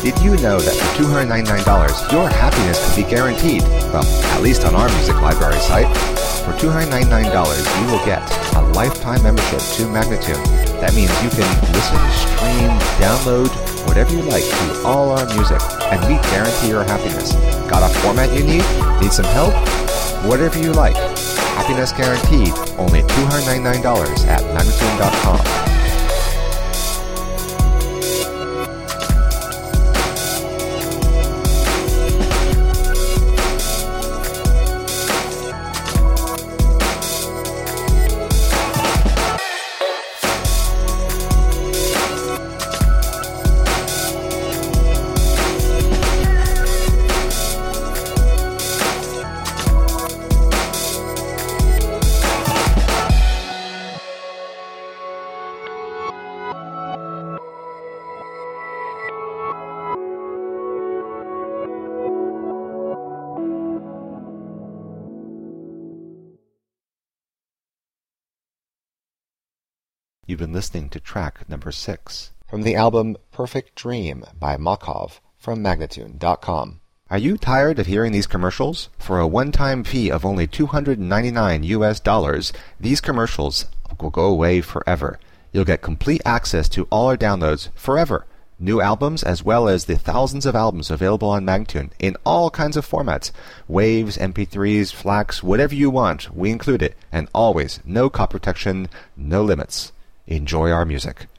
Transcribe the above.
Did you know that for $299, your happiness can be guaranteed? Well, at least on our music library site. For $299, you will get a lifetime membership to Magnatune. That means you can listen, stream, download, whatever you like to all our music, and we guarantee your happiness. Got a format you need? Need some help? Whatever you like. Happiness guaranteed. Only $299 at Magnatune.com. You've been listening to track number 6 from the album Perfect Dream by Makov from Magnatune.com. Are you tired of hearing these commercials? For a one-time fee of only $299 US, these commercials will go away forever. You'll get complete access to all our downloads forever. New albums as well as the thousands of albums available on Magnatune in all kinds of formats. Waves, MP3s, FLAC, whatever you want, we include it. And always, no copy protection, no limits. Enjoy our music.